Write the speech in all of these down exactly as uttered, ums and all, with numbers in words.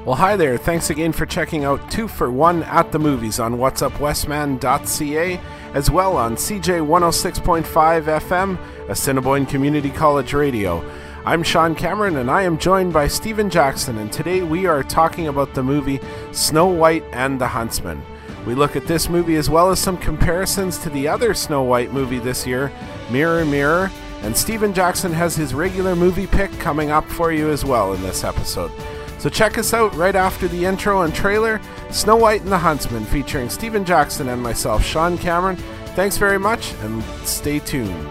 Well, hi there. Thanks again for checking out two for one at the Movies on whats up westman dot c a, as well on C J one oh six point five F M, Assiniboine Community College Radio. I'm Sean Cameron, and I am joined by Stephen Jackson, and today we are talking about the movie Snow White and the Huntsman. We look at this movie as well as some comparisons to the other Snow White movie this year, Mirror, Mirror, and Stephen Jackson has his regular movie pick coming up for you as well in this episode. So check us out right after the intro and trailer, Snow White and the Huntsman, featuring Stephen Jackson and myself, Sean Cameron. Thanks very much, and stay tuned.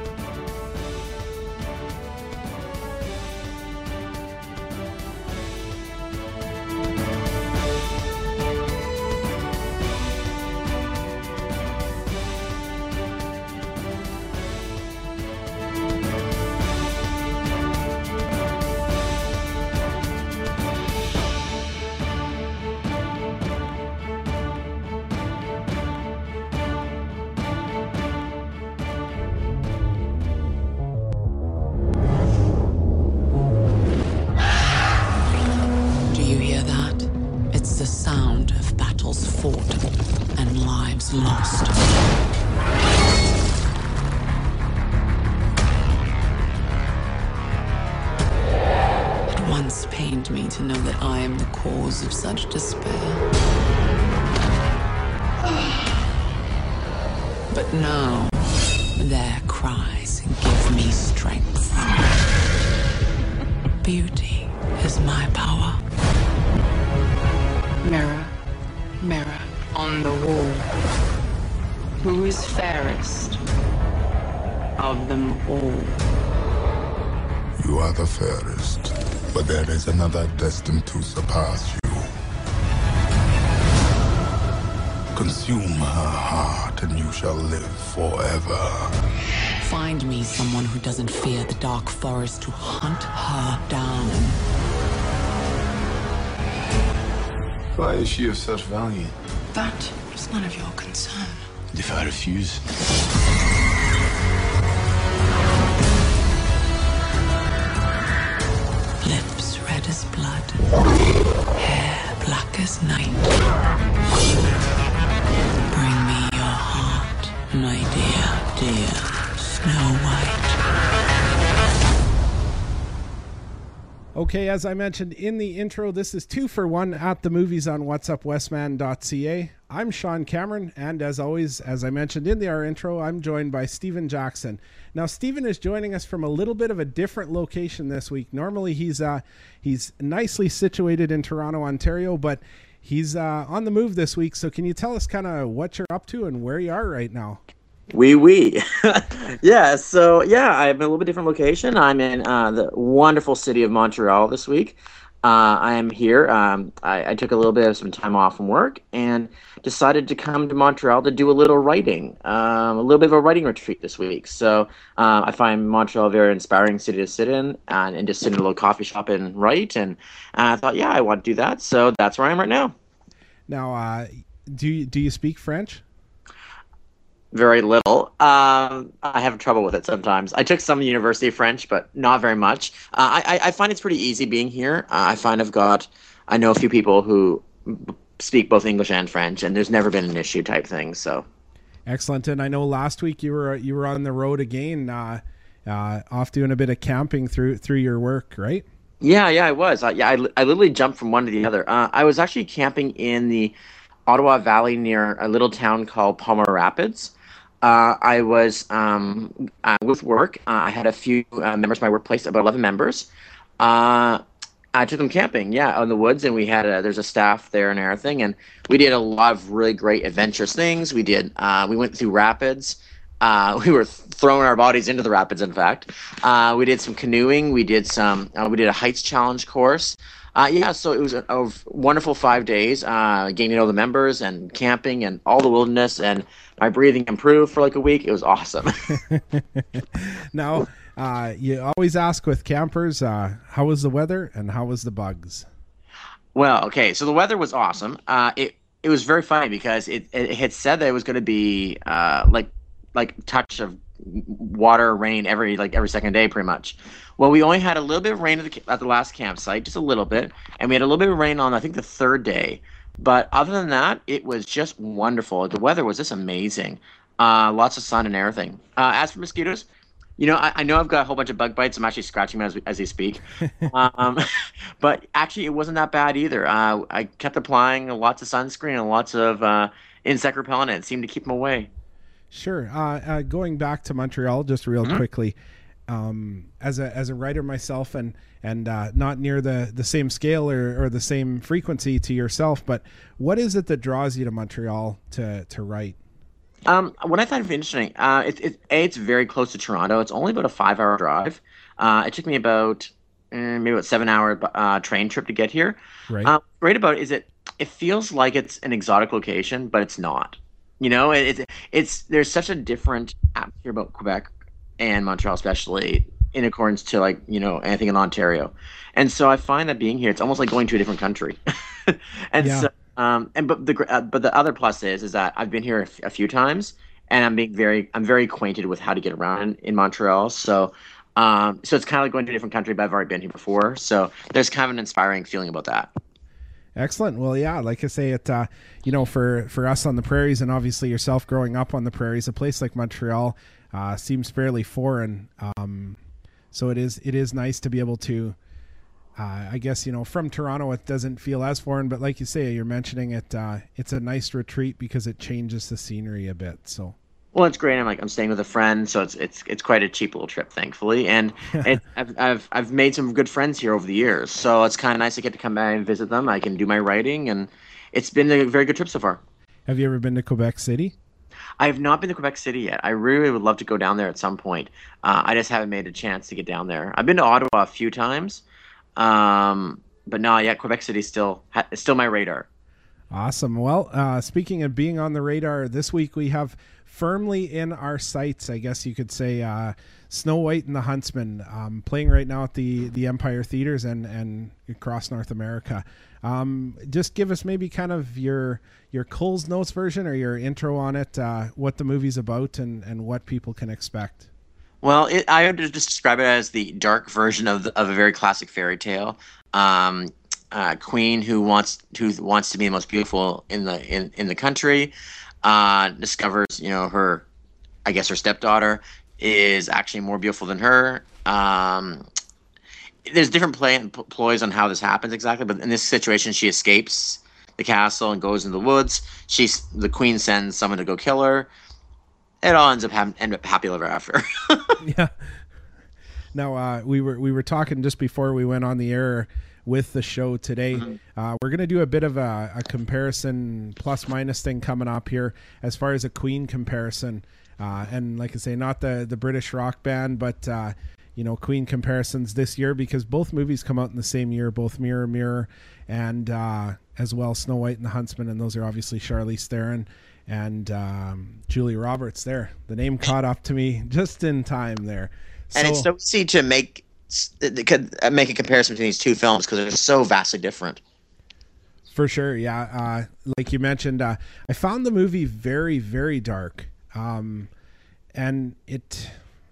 Lost. It once pained me to know that I am the cause of such despair. But now, their cries give me strength. Beauty is my power. Mirror, mirror on the wall. Who is fairest of them all? You are the fairest, but there is another destined to surpass you. Consume her heart and you shall live forever. Find me someone who doesn't fear the dark forest to hunt her down. Why is she of such value? That is none of your concern. If I refuse? Lips red as blood, hair black as night. Bring me your heart, my dear, dear Snow White. Okay, as I mentioned in the intro, this is two for one at the Movies on whats up westman dot c a. I'm Sean Cameron, and as always, as I mentioned in the, our intro, I'm joined by Stephen Jackson. Now, Stephen is joining us from a little bit of a different location this week. Normally, he's uh, he's nicely situated in Toronto, Ontario, but he's uh, on the move this week. So can you tell us kind of what you're up to and where you are right now? Wee wee. Yeah, so yeah, I'm in a little bit different location. I'm in uh, the wonderful city of Montreal this week. Uh, I am here. Um, I, I took a little bit of some time off from work and decided to come to Montreal to do a little writing, um, a little bit of a writing retreat this week. So uh, I find Montreal a very inspiring city to sit in and, and just sit in a little coffee shop and write. And uh, I thought, yeah, I want to do that. So that's where I am right now. Now, uh, do you, do you speak French? Very little. Um, I have trouble with it sometimes. I took some university French, but not very much. Uh, I, I find it's pretty easy being here. Uh, I find I've got, I know a few people who speak both English and French, and there's never been an issue type thing. So, excellent. And I know last week you were you were on the road again, uh, uh, off doing a bit of camping through through your work, right? Yeah, yeah, I was. Uh, yeah, I, I literally jumped from one to the other. Uh, I was actually camping in the Ottawa Valley near a little town called Palmer Rapids. Uh, I was um, uh, with work. Uh, I had a few uh, members of my workplace, about eleven members. Uh, I took them camping, yeah, in the woods, and we had a, there's a staff there and everything, and we did a lot of really great adventurous things. We did uh, we went through rapids. Uh, we were throwing our bodies into the rapids. In fact, uh, we did some canoeing. We did some uh, we did a heights challenge course. Uh, yeah, so it was a, a wonderful five days, uh, getting to know the members and camping and all the wilderness, and my breathing improved for like a week. It was awesome. Now, uh, you always ask with campers, uh, how was the weather and how was the bugs? Well, okay, so the weather was awesome. Uh, it it was very funny because it, it had said that it was going to be uh, like like touch of water, rain every like every second day, pretty much. Well, we only had a little bit of rain at the, at the last campsite, just a little bit, and we had a little bit of rain on I think the third day. But other than that, it was just wonderful. The weather was just amazing. Uh, lots of sun and everything. Uh, as for mosquitoes, you know, I, I know I've got a whole bunch of bug bites. I'm actually scratching them as, as they speak. um, but actually, it wasn't that bad either. Uh, I kept applying lots of sunscreen and lots of uh, insect repellent. And it seemed to keep them away. Sure. Uh, uh, going back to Montreal just real Mm-hmm. quickly, um, as a as a writer myself, and and uh, not near the, the same scale or, or the same frequency to yourself, but what is it that draws you to Montreal to to write? Um, what I find interesting, uh, it, it, A, it's very close to Toronto. It's only about a five-hour drive. Uh, it took me about eh, maybe about seven-hour uh, train trip to get here. Right. Uh, what's great about it is it it feels like it's an exotic location, but it's not. You know, it, it, it's there's such a different atmosphere about Quebec and Montreal, especially in accordance to like you know anything in Ontario. And so I find that being here, it's almost like going to a different country. and Yeah. so. Um, and but the gr- uh, but the other plus is is that I've been here a, f- a few times, and I'm being very I'm very acquainted with how to get around in, in Montreal. So, um, so it's kind of like going to a different country, but I've already been here before. So there's kind of an inspiring feeling about that. Excellent. Well, yeah, like I say, it uh, you know, for for us on the prairies, and obviously yourself growing up on the prairies, a place like Montreal uh, seems fairly foreign. Um, so it is it is nice to be able to. Uh, I guess, you know, from Toronto, it doesn't feel as foreign, but like you say, you're mentioning it, uh, it's a nice retreat because it changes the scenery a bit. So, Well, it's great. I'm like I'm staying with a friend, so it's it's it's quite a cheap little trip, thankfully. And it, I've I've I've made some good friends here over the years, so it's kind of nice to get to come by and visit them. I can do my writing, and it's been a very good trip so far. have you ever been to Quebec City? I have not been to Quebec City yet. I really would love to go down there at some point. Uh, I just haven't made a chance to get down there. I've been to Ottawa a few times, um, but no, yeah, Quebec City still ha- is still my radar. Awesome. Well, uh, speaking of being on the radar, this week we have firmly in our sights, I guess you could say, uh, Snow White and the Huntsman, um, playing right now at the, the Empire Theaters and, and across North America. Um, just give us maybe kind of your your Cole's Notes version or your intro on it, uh, what the movie's about and, and what people can expect. Well, it, I would just describe it as the dark version of the, of a very classic fairy tale. Um, uh, queen who wants who wants to be the most beautiful in the in, in the country uh, discovers, you know, her, I guess her stepdaughter is actually more beautiful than her. Um, there's different play ploys on how this happens exactly, but in this situation, she escapes the castle and goes into the woods. She's the queen sends someone to go kill her. It all ends up ha- end up happy ever after. Yeah. Now, uh, we were we were talking just before we went on the air with the show today. Mm-hmm. Uh, we're going to do a bit of a, a comparison plus minus thing coming up here as far as a Queen comparison. Uh, and like I say, not the, the British rock band, but, uh, you know, Queen comparisons this year because both movies come out in the same year, both Mirror, Mirror, and uh, as well Snow White and the Huntsman. And those are obviously Charlize Theron and um, Julia Roberts there. The name caught up to me just in time there. And so, it's so easy to make make a comparison between these two films because they're so vastly different. For sure, yeah. Uh, like you mentioned, uh, I found the movie very, very dark, um, and it.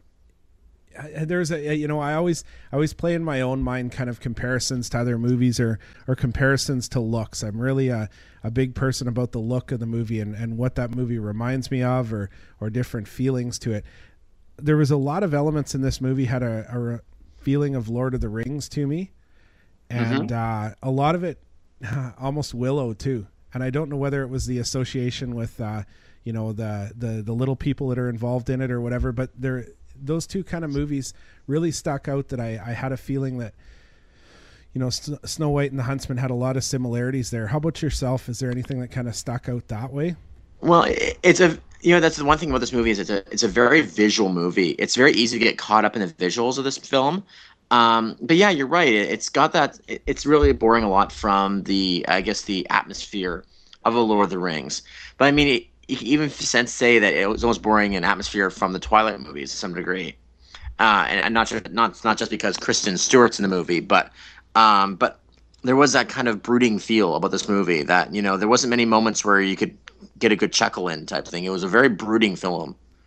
There's a you know I always I always play in my own mind kind of comparisons to other movies or or comparisons to looks. I'm really a, a big person about the look of the movie and, and what that movie reminds me of or or different feelings to it. There was a lot of elements in this movie had a, a feeling of Lord of the Rings to me, and mm-hmm. uh, a lot of it almost Willow too. And I don't know whether it was the association with uh, you know the, the the little people that are involved in it or whatever, but there. Those two kind of movies really stuck out that I, I had a feeling that, you know, St- Snow White and the Huntsman had a lot of similarities there. How about yourself? Is there anything that kind of stuck out that way? Well, it's a, you know, that's the one thing about this movie is it's a, it's a very visual movie. It's very easy to get caught up in the visuals of this film. Um, but yeah, you're right. It, it's got that, it, it's really borrowing a lot from the, I guess, the atmosphere of The Lord of the Rings. But I mean, it, you can even sense say that it was almost borrowing an atmosphere from the Twilight movies to some degree, uh, and, and not just not not just because Kristen Stewart's in the movie, but um, but there was that kind of brooding feel about this movie that you know there wasn't many moments where you could get a good chuckle in type thing. It was a very brooding film.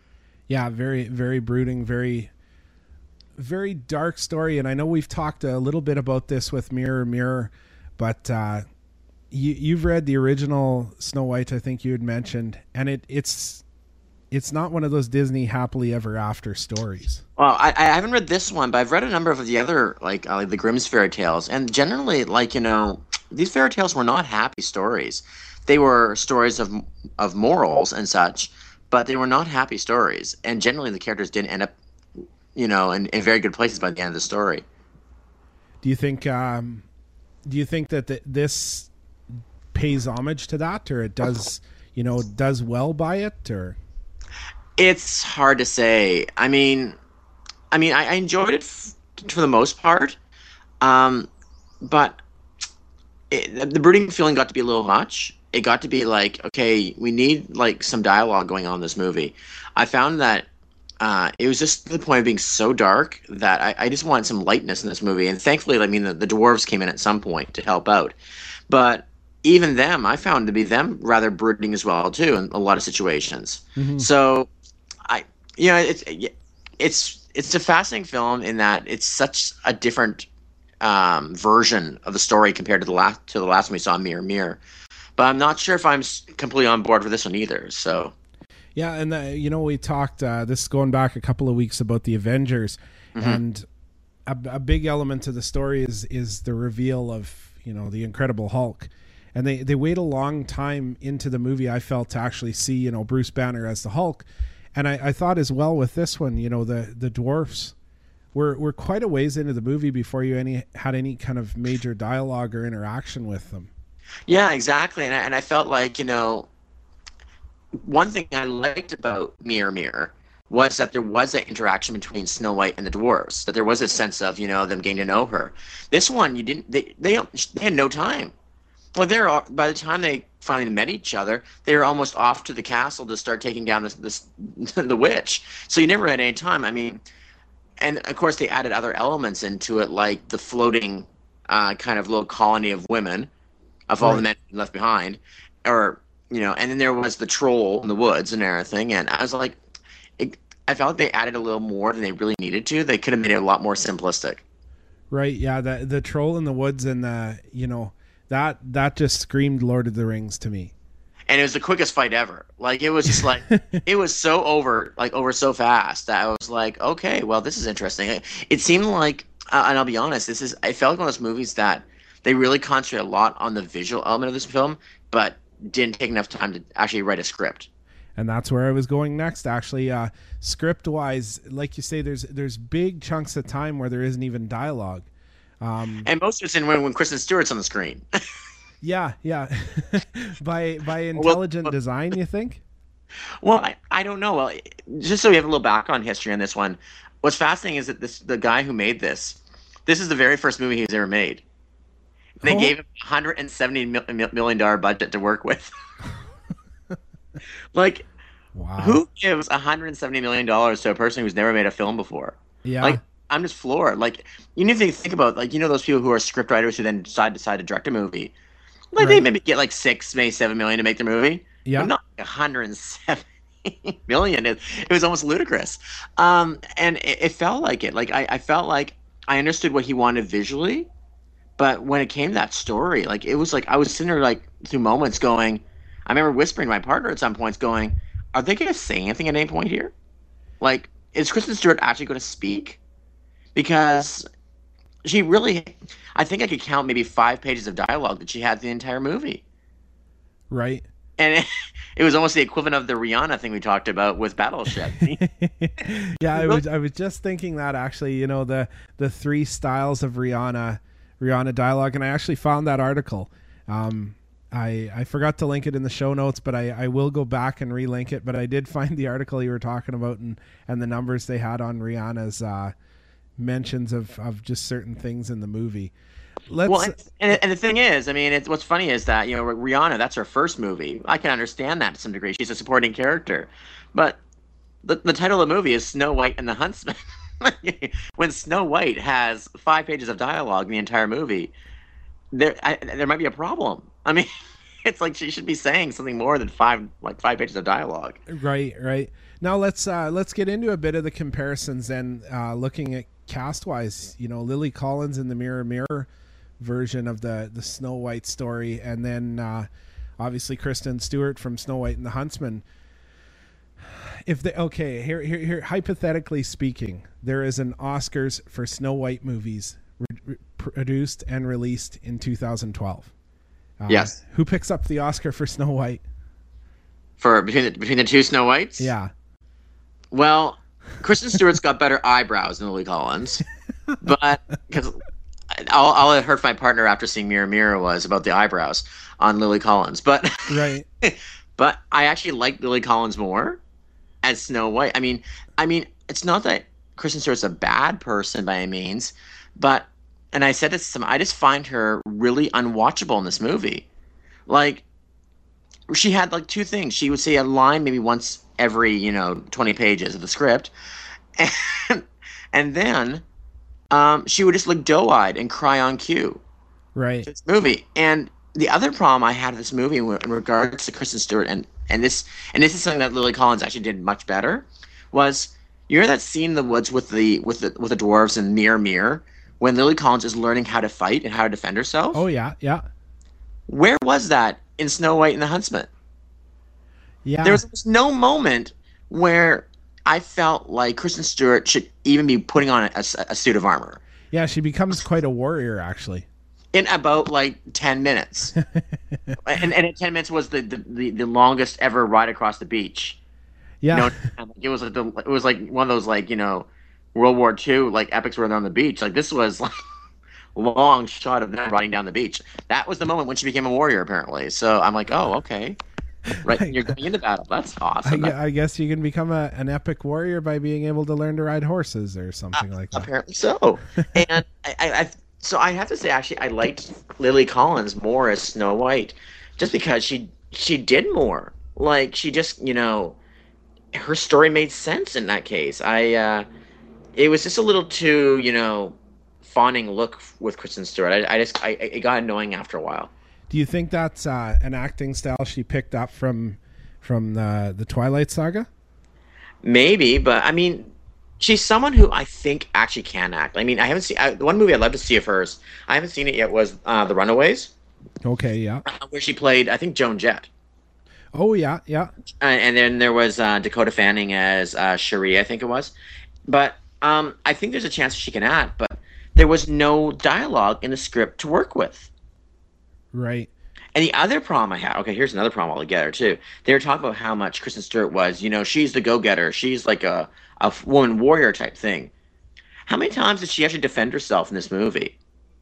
Yeah, very, very brooding, very, very dark story. And I know we've talked a little bit about this with Mirror Mirror, but uh, you, you've read the original Snow White, I think you had mentioned, and it, it's it's not one of those Disney happily ever after stories. Well, I, I haven't read this one, but I've read a number of the other, like, uh, like the Grimm's fairy tales, and generally, like, you know, these fairy tales were not happy stories. They were stories of of morals and such, but they were not happy stories. And generally, the characters didn't end up, you know, in, in very good places by the end of the story. Do you think? Um, do you think that the, this pays homage to that, or it does, you know, does well by it, or? It's hard to say. I mean, I mean, I, I enjoyed it f- for the most part, um, but it, the brooding feeling got to be a little much. It got to be like, okay, we need like some dialogue going on in this movie. I found that uh, it was just to the point of being so dark that I, I just wanted some lightness in this movie. And thankfully, I mean, the, the dwarves came in at some point to help out. But even them, I found to be them rather brooding as well, too, in a lot of situations. Mm-hmm. So, I, you know, it's it's it's a fascinating film in that it's such a different um, version of the story compared to the last to the last one we saw, Mirror Mirror. But I'm not sure if I'm completely on board with this one either. So, yeah, and the, you know, we talked uh, this is going back a couple of weeks about the Avengers, mm-hmm. and a, a big element of the story is is the reveal of, you know, the Incredible Hulk, and they they wait a long time into the movie, I felt, to actually see, you know, Bruce Banner as the Hulk, and I, I thought as well with this one, you know, the the dwarfs were were quite a ways into the movie before you any had any kind of major dialogue or interaction with them. Yeah, exactly. And I, and I felt like, you know, one thing I liked about Mirror Mirror was that there was an interaction between Snow White and the dwarves, that there was a sense of, you know, them getting to know her. This one, you didn't, they, they, they had no time. Well, they're, by the time they finally met each other, they were almost off to the castle to start taking down this, this the witch. So you never had any time. I mean, and of course they added other elements into it, like the floating uh, kind of little colony of women, of all right. the men left behind, or, you know, and then there was the troll in the woods and everything, and I was like, it, I felt like they added a little more than they really needed to. They could have made it a lot more simplistic. Right, yeah, the the troll in the woods and the, you know, that that just screamed Lord of the Rings to me. And it was the quickest fight ever. Like, it was just like, it was so over, like, over so fast that I was like, okay, well, this is interesting. It, it seemed like, uh, and I'll be honest, this is, I felt like one of those movies that they really concentrate a lot on the visual element of this film, but didn't take enough time to actually write a script. And that's where I was going next, actually. Uh, script-wise, like you say, there's there's big chunks of time where there isn't even dialogue. Um, and most of it's in when, when Kristen Stewart's on the screen. yeah, yeah. by by intelligent well, design, you think? Well, I, I don't know. Well, just so we have a little background history on this one, what's fascinating is that this the guy who made this, this is the very first movie he's ever made. They oh. gave him a one hundred seventy million dollars budget to work with. Like, wow. Who gives one hundred seventy million dollars to a person who's never made a film before? Yeah. Like, I'm just floored. Like, you need to think about, like, you know, those people who are script writers who then decide, decide to direct a movie. Like, right. They maybe get, like, six, maybe seven million to make their movie. Yeah. But not one hundred seventy million. It, it was almost ludicrous. Um, and it, it felt like it. Like, I, I felt like I understood what he wanted visually. But when it came to that story, like, it was like I was sitting there, like, through moments going, I remember whispering to my partner at some points going, are they going to say anything at any point here? Like, is Kristen Stewart actually going to speak? Because she really, I think I could count maybe five pages of dialogue that she had the entire movie. Right. And it, it was almost the equivalent of the Rihanna thing we talked about with Battleship. Yeah, I was I was just thinking that, actually, you know, the the three styles of Rihanna Rihanna dialogue, and I actually found that article. Um, I I forgot to link it in the show notes, but I, I will go back and relink it. But I did find the article you were talking about, and, and the numbers they had on Rihanna's uh, mentions of, of just certain things in the movie. Let's. Well, and, and the thing is, I mean, it's, what's funny is that, you know, Rihanna, that's her first movie. I can understand that to some degree. She's a supporting character, but the the title of the movie is Snow White and the Huntsman. When Snow White has five pages of dialogue in the entire movie, there I, there might be a problem. I mean, it's like she should be saying something more than five like five pages of dialogue. Right, right. Now let's uh, let's get into a bit of the comparisons and uh, looking at cast wise. You know, Lily Collins in the Mirror Mirror version of the the Snow White story, and then uh, obviously Kristen Stewart from Snow White and the Huntsman. If they okay, here here here hypothetically speaking, there is an Oscars for Snow White movies re- re- produced and released in two thousand twelve. Uh, yes. Who picks up the Oscar for Snow White? For between the, between the two Snow Whites? Yeah. Well, Kristen Stewart's got better eyebrows than Lily Collins, but because all, all I heard from my partner after seeing Mirror Mirror was about the eyebrows on Lily Collins, but right. But I actually like Lily Collins more as Snow White. I mean, I mean, it's not that Kristen Stewart's a bad person by any means, but and I said this to some, I just find her really unwatchable in this movie. Like, she had like two things. She would say a line maybe once every, you know, twenty pages of the script, and and then um, she would just look doe-eyed and cry on cue. Right. This movie. And the other problem I had with this movie in regards to Kristen Stewart, and and this and this is something that Lily Collins actually did much better, was you know that scene in the woods with the with the with the dwarves in Mirror Mirror when Lily Collins is learning how to fight and how to defend herself? Oh yeah, yeah. Where was that in Snow White and the Huntsman? Yeah. There was no moment where I felt like Kristen Stewart should even be putting on a, a, a suit of armor. Yeah, she becomes quite a warrior, actually. In about like ten minutes, and and in ten minutes was the, the, the, the longest ever ride across the beach. Yeah, you know, it was like the, it was like one of those like you know World War Two like epics where they're on the beach. Like this was like long shot of them riding down the beach. That was the moment when she became a warrior, apparently. So I'm like, oh, okay, right, you're going into battle. That's awesome. I, I guess you can become a, an epic warrior by being able to learn to ride horses or something uh, like that. Apparently so. And I. I, I So I have to say, actually, I liked Lily Collins more as Snow White, just because she she did more. Like she just, you know, her story made sense in that case. I, uh, it was just a little too, you know, fawning look with Kristen Stewart. I, I just, I, it got annoying after a while. Do you think that's uh, an acting style she picked up from from the the Twilight Saga? Maybe, but I mean. She's someone who I think actually can act. I mean, I haven't seen I, the one movie I'd love to see of hers. I haven't seen it yet. Was uh, The Runaways? Okay, yeah. Uh, where she played, I think, Joan Jett. Oh yeah, yeah. Uh, and then there was uh, Dakota Fanning as uh, Cherie, I think it was. But um, I think there's a chance she can act. But there was no dialogue in the script to work with. Right. And the other problem I had, okay, here's another problem altogether too. They were talking about how much Kristen Stewart was, you know, she's the go-getter. She's like a a woman warrior type thing. How many times did she actually defend herself in this movie?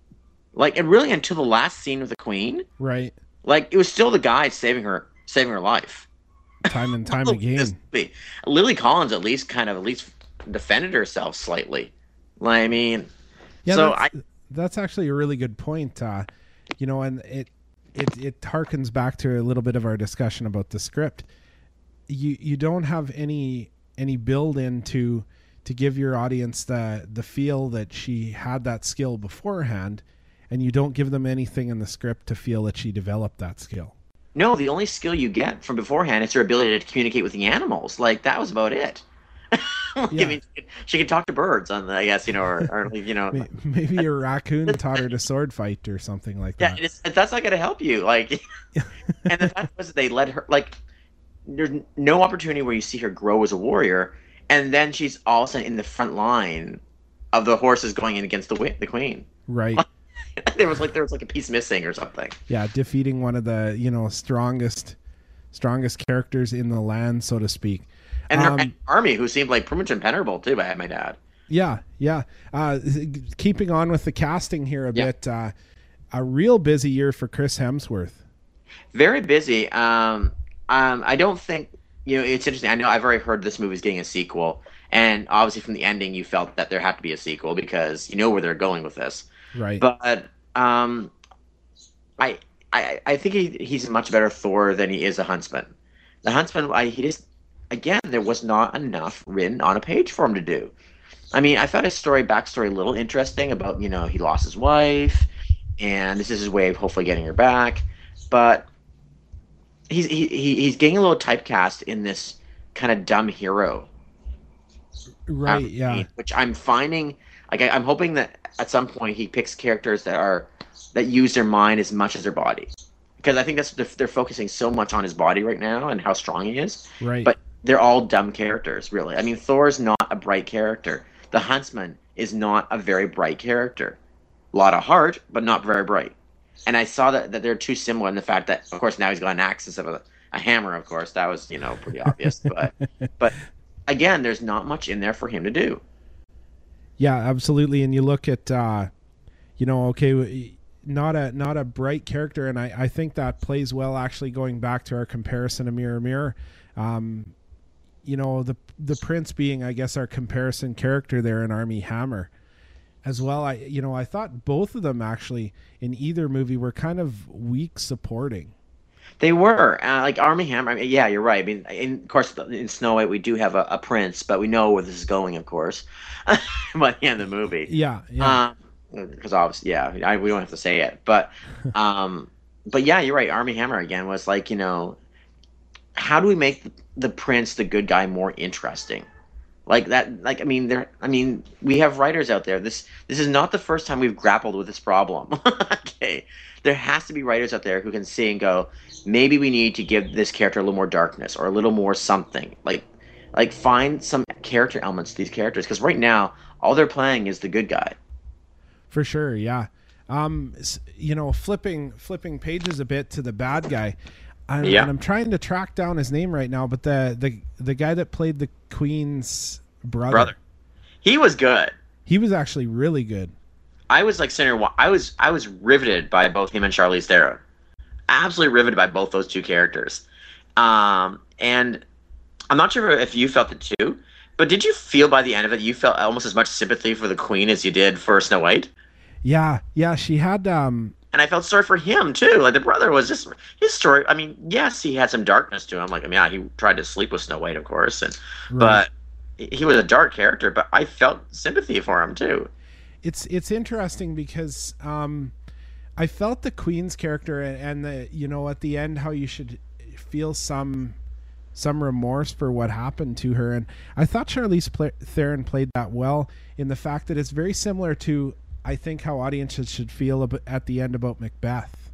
Like, and really until the last scene with the Queen. Right. Like, it was still the guy saving her, saving her life. Time and time again. Lily Collins at least kind of at least defended herself slightly. Like, I mean, yeah, so that's, I. That's actually a really good point. Uh, you know, and it it it harkens back to a little bit of our discussion about the script. You you don't have any. any build in to to give your audience the the feel that she had that skill beforehand, and you don't give them anything in the script to feel that she developed that skill. No, the only skill you get from beforehand is her ability to communicate with the animals. Like, that was about it. Like, yeah. I mean, she could talk to birds on the, I guess, you know, or, or you know. Maybe a raccoon taught her to sword fight or something like that. Yeah, it's, that's not going to help you. Like, and the fact was that they let her, like, there's no opportunity where you see her grow as a warrior, and then she's all of a sudden in the front line of the horses going in against the the queen. Right. there was like there was like a piece missing or something. Yeah, defeating one of the you know strongest strongest characters in the land, so to speak. And her um, and army, who seemed like pretty much impenetrable too. I had my dad. Yeah, yeah. Uh, keeping on with the casting here a yeah. bit, uh, a real busy year for Chris Hemsworth. Very busy. Um. Um, I don't think, you know, it's interesting. I know I've already heard this movie's getting a sequel, and obviously from the ending you felt that there had to be a sequel because you know where they're going with this. Right. But um, I I I think he, he's a much better Thor than he is a Huntsman. The Huntsman, I, he just, again, there was not enough written on a page for him to do. I mean, I found his story, backstory a little interesting about, you know, he lost his wife, and this is his way of hopefully getting her back, but... He's he, he's getting a little typecast in this kind of dumb hero. Right. Um, Yeah. Which I'm finding, like I, I'm hoping that at some point he picks characters that are that use their mind as much as their body, because I think that's they're, they're focusing so much on his body right now and how strong he is. Right. But they're all dumb characters, really. I mean, Thor's not a bright character. The Huntsman is not a very bright character. A lot of heart, but not very bright. And I saw that, that they're too similar in the fact that, of course, now he's got an axe instead of a, a hammer, of course. That was, you know, pretty obvious. But, but again, there's not much in there for him to do. Yeah, absolutely. And you look at, uh, you know, okay, not a not a bright character, and I, I think that plays well, actually, going back to our comparison of Mirror Mirror. Um, you know, the the prince being, I guess, our comparison character there in Armie Hammer. As well, I you know I thought both of them actually in either movie were kind of weak supporting. They were uh, like Armie Hammer. I mean, yeah, you're right. I mean, in, of course, in Snow White we do have a, a prince, but we know where this is going, of course, by the end of the movie. Yeah, yeah. Because um, obviously, yeah, I, we don't have to say it, but um, but yeah, you're right. Armie Hammer again was like, you know, how do we make the, the prince, the good guy, more interesting? Like that, like I mean, there. I mean, we have writers out there. This this is not the first time we've grappled with this problem. Okay, there has to be writers out there who can see and go, maybe we need to give this character a little more darkness or a little more something. Like, like find some character elements to these characters, because right now all they're playing is the good guy. For sure, yeah. Um, you know, flipping flipping pages a bit to the bad guy. I'm, yeah. And I'm trying to track down his name right now, but the the the guy that played the Queen's brother, brother, he was good. He was actually really good. I was like sitting there, I was I was riveted by both him and Charlize Theron. Absolutely riveted by both those two characters. Um, and I'm not sure if you felt it too, but did you feel by the end of it you felt almost as much sympathy for the Queen as you did for Snow White? Yeah, yeah, she had. Um, and I felt sorry for him too. Like the brother was just his story. I mean, yes, he had some darkness to him. Like, I mean, yeah, he tried to sleep with Snow White, of course, and right. but he was a dark character. But I felt sympathy for him too. It's it's interesting because um, I felt the Queen's character and, and the you know at the end how you should feel some some remorse for what happened to her, and I thought Charlize Pla- Theron played that well in the fact that it's very similar to, I think, how audiences should feel about, at the end about Macbeth.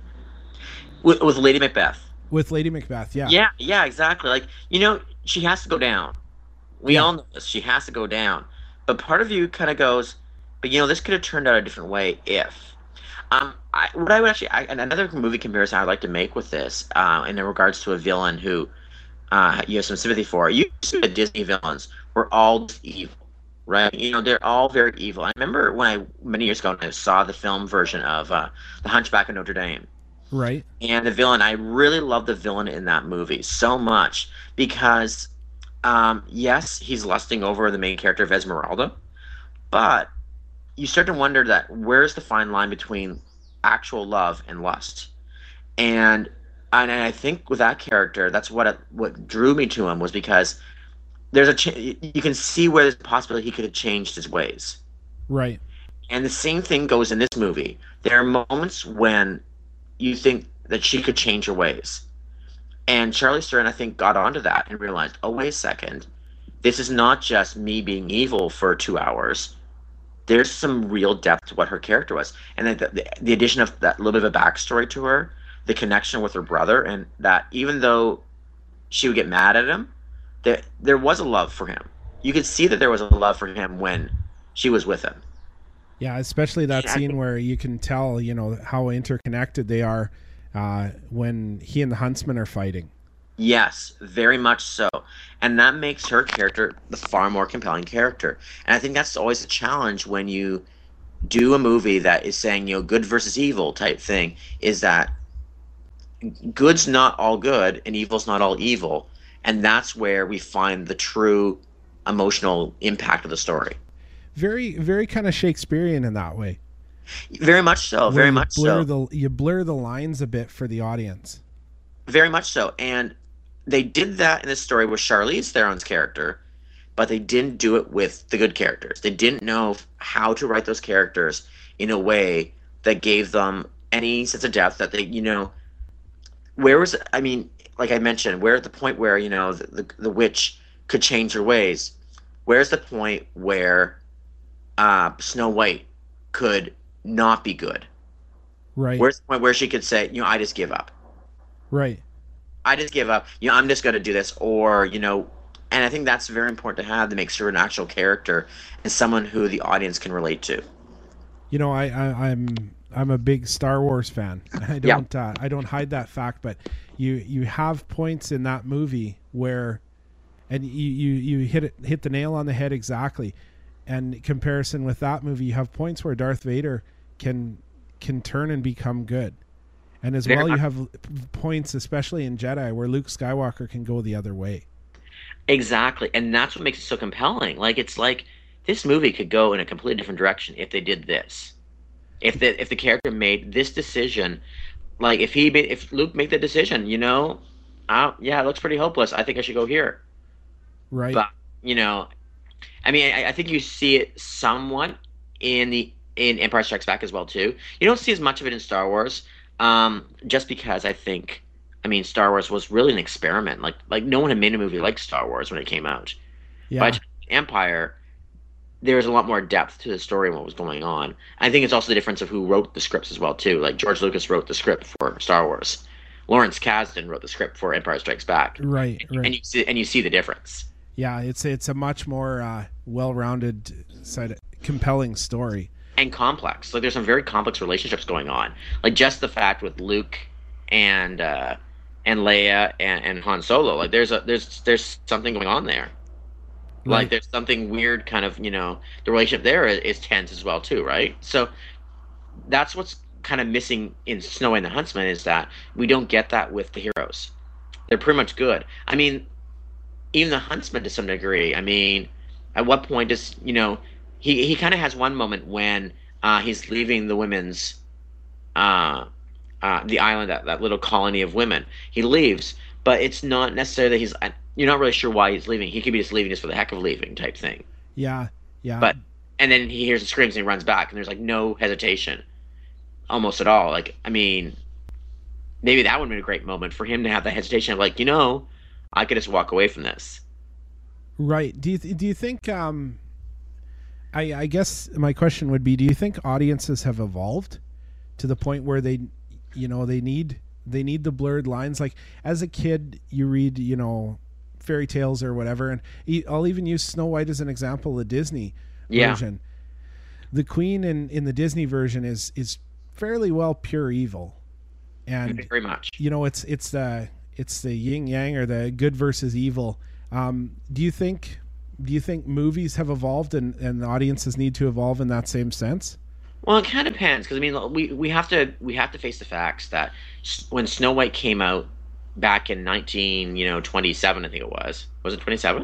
With, with Lady Macbeth. With Lady Macbeth, yeah. Yeah, yeah, exactly. Like, you know, she has to go down. We yeah. all know this. She has to go down. But part of you kind of goes, but, you know, this could have turned out a different way if. Um, I, what I would actually, I, another movie comparison I'd like to make with this, uh, in regards to a villain who uh, you have some sympathy for. You see the Disney villains were all just evil. Right, you know, they're all very evil. I remember when I many years ago I saw the film version of uh, The Hunchback of Notre Dame. Right. And the villain, I really love the villain in that movie so much because, um, yes, he's lusting over the main character of Esmeralda, but you start to wonder that where's the fine line between actual love and lust, and and I think with that character, that's what it, what drew me to him was because. There's a ch- you can see where there's a possibility he could have changed his ways. Right. And the same thing goes in this movie. There are moments when you think that she could change her ways. And Charlize Theron, I think, got onto that and realized, oh, wait a second. This is not just me being evil for two hours. There's some real depth to what her character was. And the, the, the addition of that little bit of a backstory to her, the connection with her brother, and that even though she would get mad at him, There, there was a love for him. You could see that there was a love for him when she was with him. Yeah, especially that yeah, scene where you can tell, you know, how interconnected they are uh, when he and the Huntsman are fighting. Yes, very much so. And that makes her character the far more compelling character. And I think that's always a challenge when you do a movie that is saying, you know, good versus evil type thing, is that good's not all good and evil's not all evil. And that's where we find the true emotional impact of the story. Very, very kind of Shakespearean in that way. Very much so. Very much blur so. The, you blur the lines a bit for the audience. Very much so. And they did that in this story with Charlize Theron's character, but they didn't do it with the good characters. They didn't know how to write those characters in a way that gave them any sense of depth that they, you know, where was, I mean, like I mentioned, we're at the point where, you know, the, the, the witch could change her ways. Where's the point where uh, Snow White could not be good? Right. Where's the point where she could say, you know, I just give up. Right. I just give up. You know, I'm just going to do this. Or, you know, and I think that's very important to have to make sure an actual character is someone who the audience can relate to. You know, I, I I'm I'm a big Star Wars fan. I don't yeah. uh, I don't hide that fact, but you you have points in that movie where, and you you, you hit it hit the nail on the head exactly. And in comparison with that movie, you have points where Darth Vader can can turn and become good. And as well, you have points, especially in Jedi, where Luke Skywalker can go the other way. Exactly. And that's what makes it so compelling. Like, it's like this movie could go in a completely different direction if they did this. If the if the character made this decision, like if he made, if Luke made the decision, you know, uh, yeah, it looks pretty hopeless. I think I should go here. Right. But, you know, I mean, I, I think you see it somewhat in the in Empire Strikes Back as well, too. You don't see as much of it in Star Wars. Um, just because I think, I mean, Star Wars was really an experiment. Like, like no one had made a movie like Star Wars when it came out. Yeah. But Empire, there was a lot more depth to the story and what was going on. I think it's also the difference of who wrote the scripts as well, too. Like, George Lucas wrote the script for Star Wars. Lawrence Kasdan wrote the script for Empire Strikes Back. Right, right. And you see, and you see the difference. Yeah, it's it's a much more uh, well-rounded, side, compelling story. And complex. Like, there's some very complex relationships going on. Like, just the fact with Luke and uh, and Leia and, and Han Solo. Like, there's a there's there's something going on there. Right. Like, there's something weird, kind of, you know, the relationship there is, is tense as well too, right? So that's what's kind of missing in Snow White and the Huntsman, is that we don't get that with the heroes. They're pretty much good. I mean, even the Huntsman to some degree. I mean, at what point does, you know, He he kind of has one moment when uh, he's leaving the women's, uh, uh, the island, that, that little colony of women. He leaves, but it's not necessarily that he's, you're not really sure why he's leaving. He could be just leaving just for the heck of leaving type thing. Yeah, yeah. But, and then he hears the screams and he runs back, and there's like no hesitation almost at all. Like, I mean, maybe that would have been a great moment for him to have that hesitation of like, you know, I could just walk away from this. Right. Do you, th- do you think, um, I, I guess my question would be, do you think audiences have evolved to the point where they, you know, they need they need the blurred lines? Like, as a kid, you read, you know, fairy tales or whatever, and I'll even use Snow White as an example, the Disney yeah. version. The queen in, in the Disney version is is fairly well pure evil, and very much. You know, it's it's the it's the yin yang, or the good versus evil. Um, do you think? Do you think movies have evolved and, and the audiences need to evolve in that same sense? Well, it kind of depends, because I mean, we, we have to we have to face the facts that when Snow White came out back in nineteen you know twenty-seven, I think it was was it twenty-seven?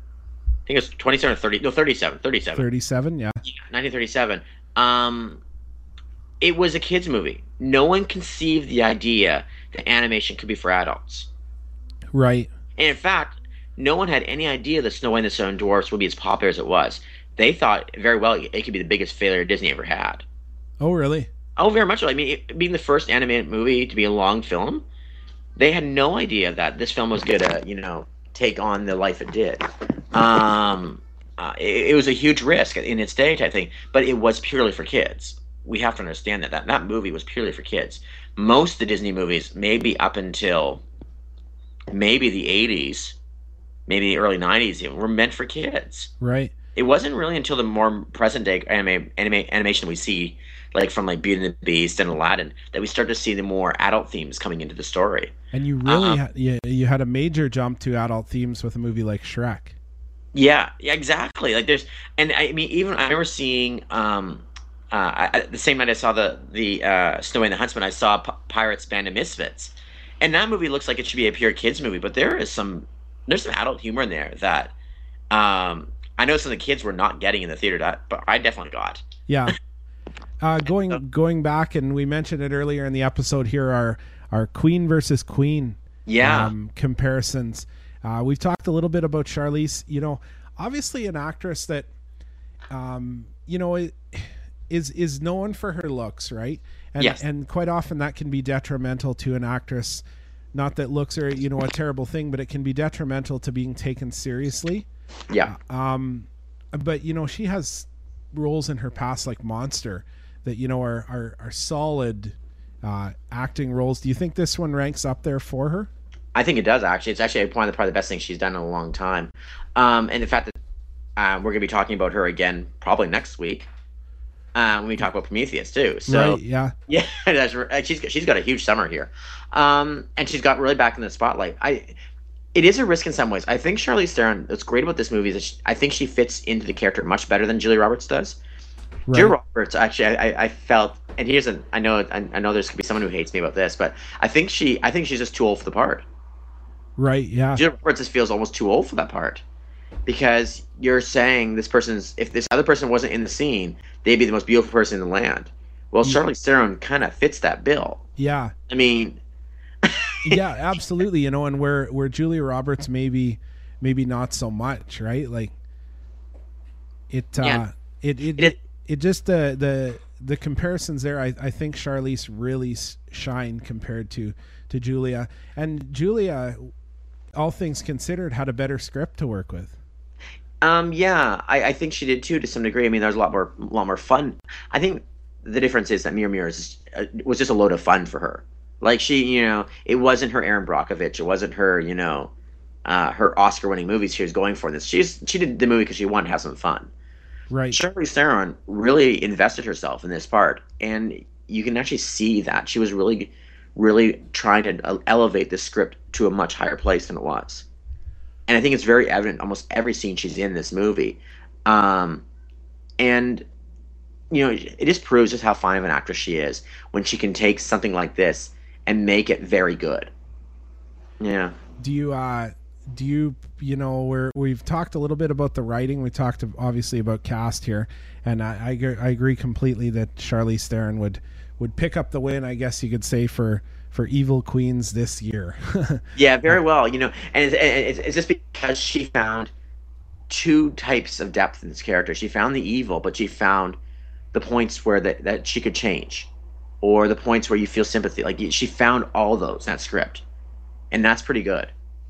I think it was twenty-seven or thirty. No, thirty-seven. thirty-seven. thirty-seven, yeah. Yeah, nineteen thirty-seven. Um, it was a kids' movie. No one conceived the idea that animation could be for adults. Right. And in fact, no one had any idea that Snow White and the Seven Dwarfs would be as popular as it was. They thought very well it could be the biggest failure Disney ever had. Oh, really? Oh, very much so. I mean, it, being the first animated movie to be a long film, they had no idea that this film was going to, you know, take on the life it did. Um, uh, it, it was a huge risk in its day, I think, but it was purely for kids. We have to understand that. That, that movie was purely for kids. Most of the Disney movies, maybe up until maybe the eighties, maybe the early nineties, even, were meant for kids. Right. It wasn't really until the more present day anime, anime animation we see, like from like Beauty and the Beast and Aladdin, that we start to see the more adult themes coming into the story. And you really um, ha- you, you had a major jump to adult themes with a movie like Shrek. Yeah, yeah, exactly. Like there's, and I mean, even I remember seeing um, uh, I, the same night I saw the the uh, Snow White and the Huntsman, I saw P- Pirates Band of Misfits, and that movie looks like it should be a pure kids movie, but there is some there's some adult humor in there that. Um, I know some of the kids were not getting in the theater, that, but I definitely got. Yeah. Uh, going going back, and we mentioned it earlier in the episode here, our, our Queen versus Queen yeah. um, comparisons. Uh, we've talked a little bit about Charlize. You know, obviously an actress that, um, you know, is is known for her looks, right? And, yes. And quite often that can be detrimental to an actress not that looks are, you know, a terrible thing, but it can be detrimental to being taken seriously. Yeah. Um, but you know, she has roles in her past like Monster that, you know, are are, are solid uh, acting roles. Do you think this one ranks up there for her? I think it does, actually. It's actually one of the, probably the best things she's done in a long time. Um, and the fact that uh, we're going to be talking about her again probably next week uh, when we talk about Prometheus, too. So, right, yeah. Yeah, that's, she's, she's got a huge summer here. Um, and she's got really back in the spotlight. I It is a risk in some ways. I think Charlize Theron, what's great about this movie is that she, I think she fits into the character much better than Julia Roberts does. Right. Julia Roberts, actually, I, I felt, and here's an, I know, I, I know there's gonna be someone who hates me about this, but I think she, I think she's just too old for the part. Right. Yeah. Julia Roberts just feels almost too old for that part, because you're saying this person's, if this other person wasn't in the scene, they'd be the most beautiful person in the land. Well, yeah. Charlize Theron kind of fits that bill. Yeah. I mean. Yeah, absolutely. You know, and where where Julia Roberts maybe maybe not so much, right? Like it. Uh, yeah. It it, it it just the the the comparisons there. I I think Charlize really shine compared to to Julia, and Julia, all things considered, had a better script to work with. Um, yeah, I, I think she did too, to some degree. I mean, there's a lot more, a lot more fun. I think the difference is that Mirror Mirrors uh, was just a load of fun for her. Like she, you know, it wasn't her Aaron Brockovich, it wasn't her, you know, uh, her Oscar-winning movies she was going for. This, she's she did the movie because she wanted to have some fun. Right. Charlize Theron really invested herself in this part, and you can actually see that she was really, really trying to elevate the script to a much higher place than it was. And I think it's very evident in almost every scene she's in this movie. Um, and, you know, it just proves just how fine of an actress she is when she can take something like this and make it very good. Yeah. Do you, uh, do you, you know, we're, we've talked a little bit about the writing. We talked obviously about cast here, and I, I, I agree completely that Charlize Theron would, would pick up the win, I guess you could say, for, for Evil Queens this year. Yeah, very well. You know, and it's, it's just because she found two types of depth in this character. She found the evil, but she found the points where that, that she could change, or the points where you feel sympathy. Like she found all those in that script, and that's pretty good.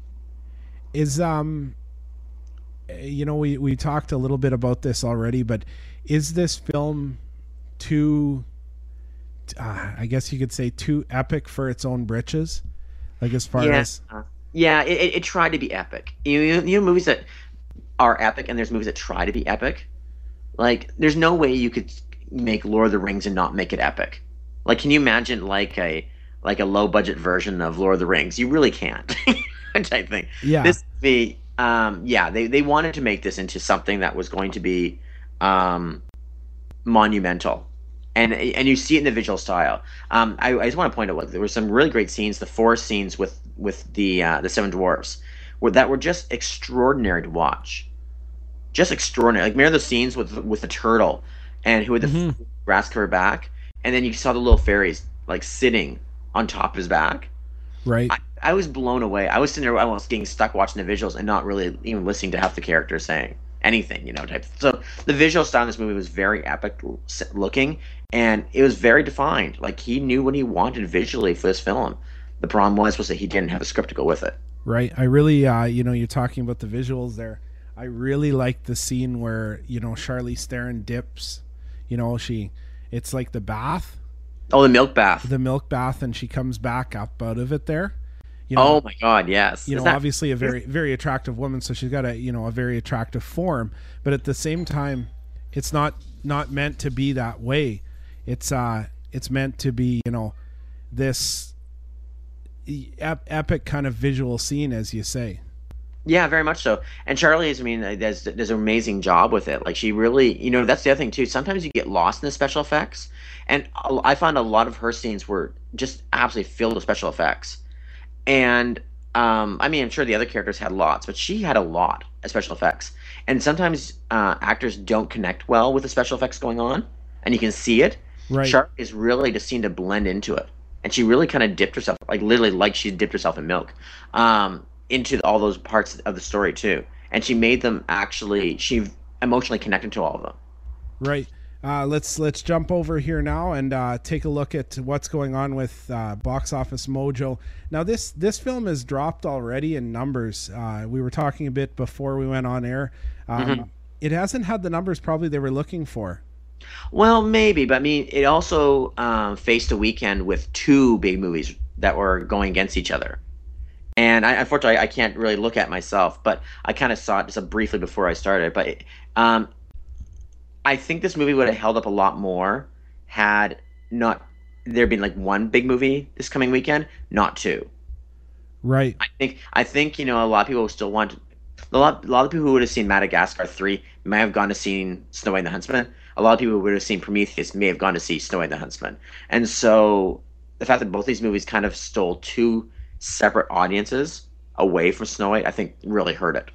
Is um, you know, we we talked a little bit about this already, but is this film too? Uh, I guess you could say too epic for its own britches, like as far yeah. as yeah, it, it, it tried to be epic. You know, you know, movies that are epic, and there's movies that try to be epic. Like, there's no way you could make Lord of the Rings and not make it epic. Like, can you imagine like a like a low budget version of Lord of the Rings? You really can't. Type thing. Yeah. This movie, um, yeah, they they wanted to make this into something that was going to be um, monumental. And and you see it in the visual style. Um, I, I just want to point out, like, there were some really great scenes. The forest scenes with with the uh, the Seven Dwarfs were that were just extraordinary to watch, just extraordinary. Like, remember the scenes with with the turtle and who had the mm-hmm. grass covered back, and then you saw the little fairies like sitting on top of his back. Right. I, I was blown away. I was sitting there, I was getting stuck watching the visuals and not really even listening to half the characters saying anything, you know, type. So the visual style in this movie was very epic looking, and it was very defined. Like, he knew what he wanted visually for this film. The problem was was that he didn't have a script to go with it. Right. I really, uh, you know, you're talking about the visuals there. I really liked the scene where, you know, Charlize Theron dips. You know, she, it's like the bath. Oh, the milk bath. The milk bath, and she comes back up out of it there. You know, oh my God, yes. You Is know, that, obviously a very, very attractive woman, so she's got a, you know, a very attractive form. But at the same time, it's not not meant to be that way. It's uh, it's meant to be, you know, this ep- epic kind of visual scene, as you say. Yeah, very much so. And Charlize, I mean, does does an amazing job with it. Like, she really, you know, that's the other thing too. Sometimes you get lost in the special effects, and I find a lot of her scenes were just absolutely filled with special effects. And um, I mean, I'm sure the other characters had lots, but she had a lot of special effects. And sometimes uh, actors don't connect well with the special effects going on, and you can see it. Right. Charlize really just seemed to blend into it, and she really kind of dipped herself, like literally, like she dipped herself in milk. Um, into all those parts of the story too, and she made them actually she emotionally connected to all of them. Right. Uh, let's let's jump over here now and uh, take a look at what's going on with uh, Box Office Mojo. Now, this this film has dropped already in numbers. Uh, we were talking a bit before we went on air. Um, mm-hmm. It hasn't had the numbers probably they were looking for. Well, maybe, but I mean, it also um, faced a weekend with two big movies that were going against each other. And I, unfortunately, I can't really look at myself, but I kind of saw it just briefly before I started. But it, um, I think this movie would have held up a lot more had not there been like one big movie this coming weekend, not two. Right. I think I think you know a lot of people still want a lot. A lot of people who would have seen Madagascar three may have gone to see Snow White and the Huntsman. A lot of people who would have seen Prometheus may have gone to see Snow White and the Huntsman. And so the fact that both these movies kind of stole two separate audiences away from Snow White, I think really hurt it.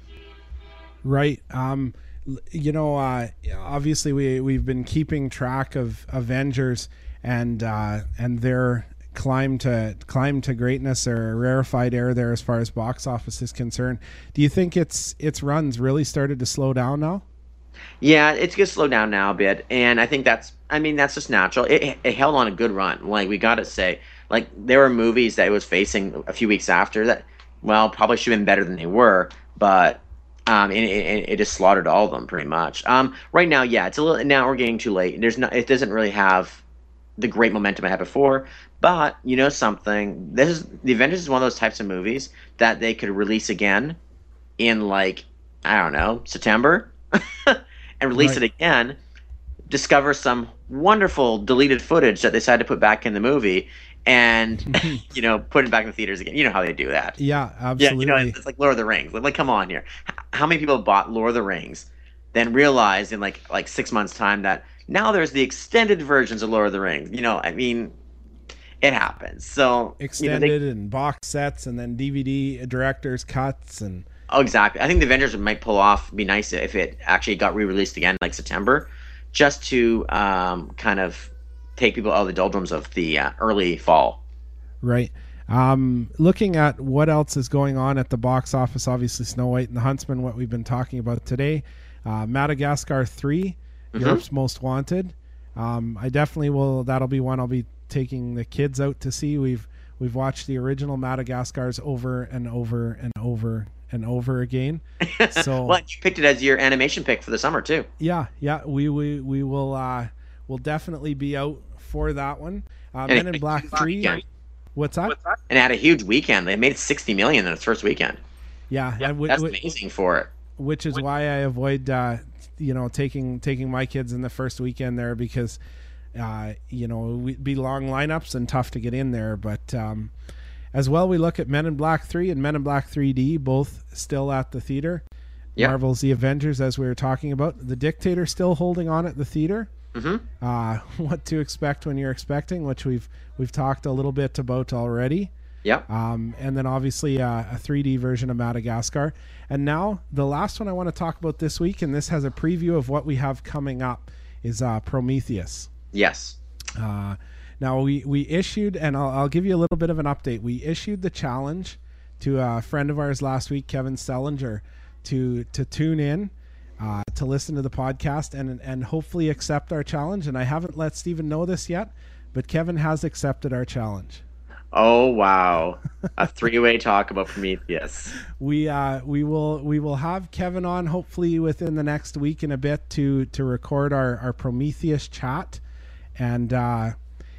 Right. Um, you know, uh, obviously we we've been keeping track of Avengers and uh, and their climb to climb to greatness or rarefied air there as far as box office is concerned. Do you think its its runs really started to slow down now? Yeah, it's gonna slow down now a bit, and I think that's I mean that's just natural. It, it held on a good run. Like we gotta say, like there were movies that it was facing a few weeks after that, well, probably should have been better than they were, but um, it, it, it just slaughtered all of them pretty much. Um, right now, yeah, it's a little. Now we're getting too late. There's not. It doesn't really have the great momentum it had before. But you know something, this is the Avengers is one of those types of movies that they could release again in like I don't know September, and release right. it again. Discover some wonderful deleted footage that they decided to put back in the movie. And, you know, put it back in the theaters again. You know how they do that. Yeah, absolutely. Yeah, you know, it's like Lord of the Rings. Like, come on here. How many people bought Lord of the Rings, then realized in like like six months' time that now there's the extended versions of Lord of the Rings? You know, I mean, it happens. So extended you know, they, and box sets, and then D V D director's cuts, and oh, exactly. I think the Avengers might pull off. Be nice if it actually got re-released again, like September, just to um, kind of take people out of the doldrums of the uh, early fall. Right. Um, looking at what else is going on at the box office, obviously Snow White and the Huntsman, what we've been talking about today. Uh, Madagascar three, mm-hmm. Europe's Most Wanted. Um, I definitely will. That'll be one I'll be taking the kids out to see. We've we've watched the original Madagascars over and over and over and over again. So well, you picked it as your animation pick for the summer too. Yeah, yeah. We we we will. Uh, we'll definitely be out for that one. Uh, Men in Black three. Weekend. What's that? And it had a huge weekend. They made sixty million in its first weekend. Yeah, yeah w- that's w- amazing for it. Which is why I avoid, uh, you know, taking taking my kids in the first weekend there because, uh, you know, it'd be long lineups and tough to get in there. But um, as well, we look at Men in Black three and Men in Black three D, both still at the theater. Yep. Marvel's The Avengers, as we were talking about. The Dictator still holding on at the theater. Mm-hmm. Uh, what to expect when you're expecting, which we've we've talked a little bit about already. Yep. Um, and then obviously uh, a three D version of Madagascar. And now the last one I want to talk about this week, and this has a preview of what we have coming up, is uh, Prometheus. Yes. Uh, now we, we issued, and I'll, I'll give you a little bit of an update. We issued the challenge to a friend of ours last week, Kevin Stellinger, to to tune in. Uh, to listen to the podcast and and hopefully accept our challenge. And I haven't let Stephen know this yet, but Kevin has accepted our challenge. Oh wow! A three-way talk about Prometheus. We uh we will we will have Kevin on hopefully within the next week and a bit to to record our our Prometheus chat, and uh,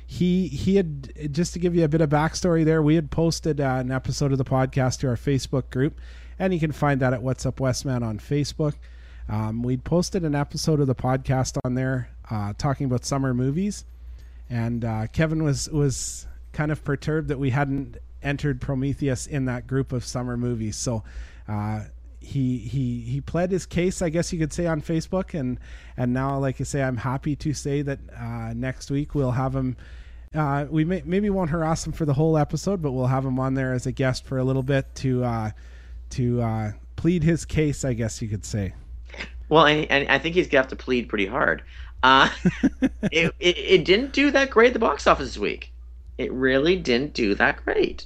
he he had just to give you a bit of backstory there. We had posted uh, an episode of the podcast to our Facebook group, and you can find that at What's Up Westman on Facebook. Um, we'd posted an episode of the podcast on there uh, talking about summer movies, and uh, Kevin was was kind of perturbed that we hadn't entered Prometheus in that group of summer movies. So uh, he he he pled his case, I guess you could say, on Facebook, and and now, like I say, I'm happy to say that uh, next week we'll have him. Uh, we may, maybe won't harass him for the whole episode, but we'll have him on there as a guest for a little bit to uh, to uh, plead his case, I guess you could say. Well, and, and I think he's gonna have to plead pretty hard. Uh, it, it it didn't do that great at the box office this week. It really didn't do that great,